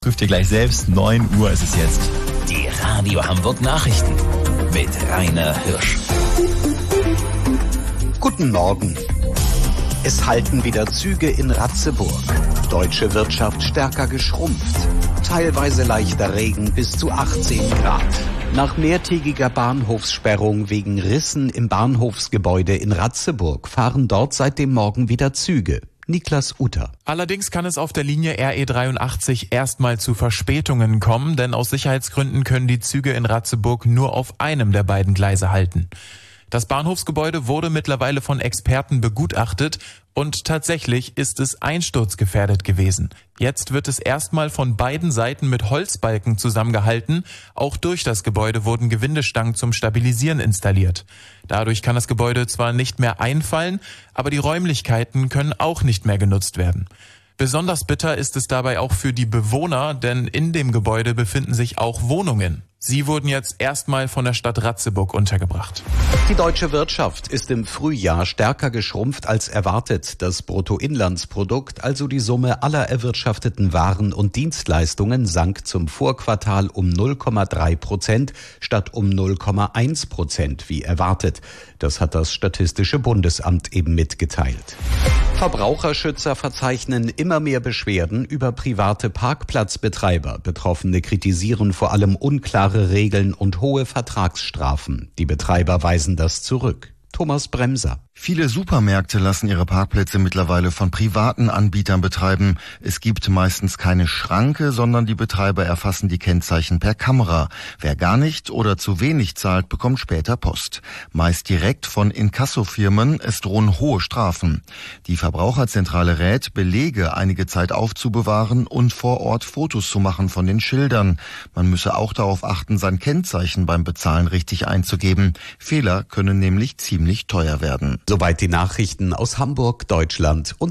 Prüft ihr gleich selbst, 9 Uhr ist es jetzt. Die Radio Hamburg Nachrichten mit Rainer Hirsch. Guten Morgen. Es halten wieder Züge in Ratzeburg. Deutsche Wirtschaft stärker geschrumpft. Teilweise leichter Regen bis zu 18 Grad. Nach mehrtägiger Bahnhofssperrung wegen Rissen im Bahnhofsgebäude in Ratzeburg fahren dort seit dem Morgen wieder Züge. Niklas Utter. Allerdings kann es auf der Linie RE83 erstmal zu Verspätungen kommen, denn aus Sicherheitsgründen können die Züge in Ratzeburg nur auf einem der beiden Gleise halten. Das Bahnhofsgebäude wurde mittlerweile von Experten begutachtet und tatsächlich ist es einsturzgefährdet gewesen. Jetzt wird es erstmal von beiden Seiten mit Holzbalken zusammengehalten. Auch durch das Gebäude wurden Gewindestangen zum Stabilisieren installiert. Dadurch kann das Gebäude zwar nicht mehr einfallen, aber die Räumlichkeiten können auch nicht mehr genutzt werden. Besonders bitter ist es dabei auch für die Bewohner, denn in dem Gebäude befinden sich auch Wohnungen. Sie wurden jetzt erstmal von der Stadt Ratzeburg untergebracht. Die deutsche Wirtschaft ist im Frühjahr stärker geschrumpft als erwartet. Das Bruttoinlandsprodukt, also die Summe aller erwirtschafteten Waren und Dienstleistungen, sank zum Vorquartal um 0,3% statt um 0,1% wie erwartet. Das hat das Statistische Bundesamt eben mitgeteilt. Verbraucherschützer verzeichnen immer mehr Beschwerden über private Parkplatzbetreiber. Betroffene kritisieren vor allem unklare Regeln und hohe Vertragsstrafen. Die Betreiber weisen das zurück. Thomas Bremser. Viele Supermärkte lassen ihre Parkplätze mittlerweile von privaten Anbietern betreiben. Es gibt meistens keine Schranke, sondern die Betreiber erfassen die Kennzeichen per Kamera. Wer gar nicht oder zu wenig zahlt, bekommt später Post. Meist direkt von Inkassofirmen. Es drohen hohe Strafen. Die Verbraucherzentrale rät, Belege einige Zeit aufzubewahren und vor Ort Fotos zu machen von den Schildern. Man müsse auch darauf achten, sein Kennzeichen beim Bezahlen richtig einzugeben. Fehler können nämlich ziemlich teuer werden. Soweit die Nachrichten aus Hamburg, Deutschland und